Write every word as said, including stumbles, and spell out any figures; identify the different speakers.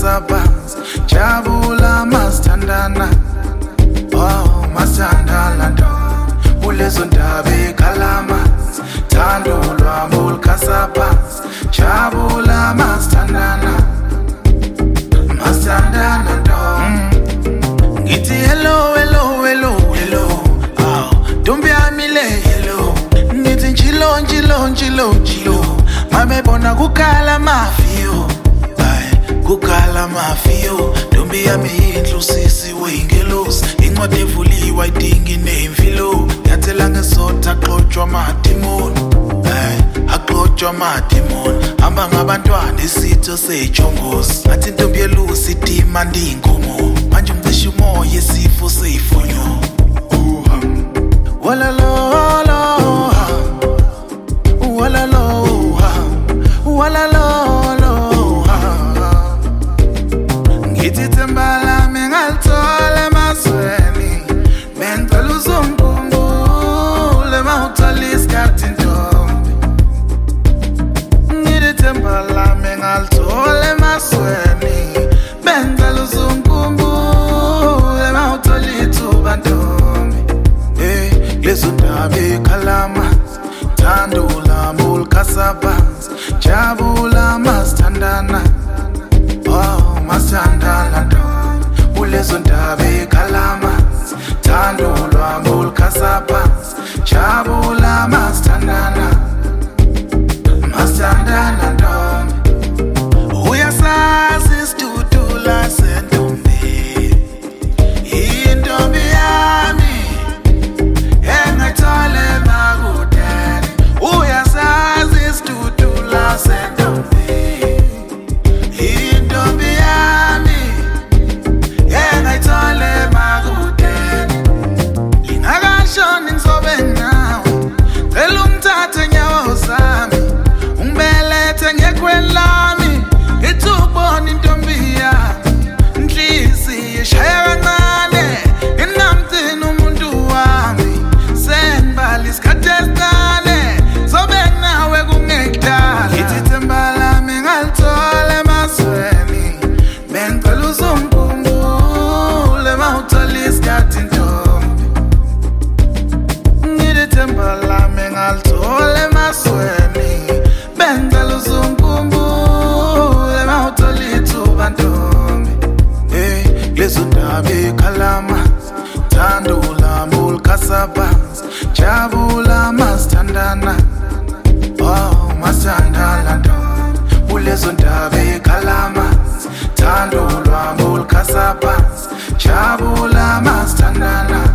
Speaker 1: kasabans jabula mastandana oh masandala ndo ulezo ndaba ekalama thando lwami kasabans jabula mastandana mastandana ndo ngithi hello hello hello hello oh ntombi yami le hello ngithi njilo njilo njilo njilo mamebona kukhala mafio kukhala mafio ntombi yami indlusisi weyingelosi incwadi evuliwe ayidingi nemfilo yathela ngesotha axotshwa amadimoni axotshwa amadimoni hamba ngabantwana isitho sejongosi ngathi intombi yelusi idima ndiyinkomo manje umcisha umoya isifo seyifonyo walalo walalo walalo ngithi themba lami ngalithola emasweni bengicela uzongikhumbule mawuthola isikhathi ntombi ngithi themba lami ngalithola emasweni bengicela uzongikhumbule mawuthola ithuba ntombi hey lezo ndaba ekhalama thando lami kasabans jabula mastandana oh masandala ndo ulezo ndaba ekhalama thando lwami kasabans jabula mastandana mastandana ndo uyasazi isitutula sentombi intombi yami engayithole makudeni uyasazi isitutula sentombi intombi yami engayithole makudeni lingakashoni ngizobe nawe cela umthathe nyawo zami ungibelethe ngekhweni lami ithi ubona intombi yami inhliziyo ishaya kancane inamthini umuntu wami sengibala isikhathi esincane zobe nawe kungekudala ithi themba lami ngalithola emasweni bengicela uzongikhumbule mawuthola isikhathi ntombi ngithi themba lami ngalithola emasweni bengicela uzongikhumbule mawuthola ithuba ntombi hey lezo ndaba ekhalama thando lami kasabans jabula mastandana oh masandala ndo ulezo ndaba ekhalama thando lwami kasabans jabula mastandana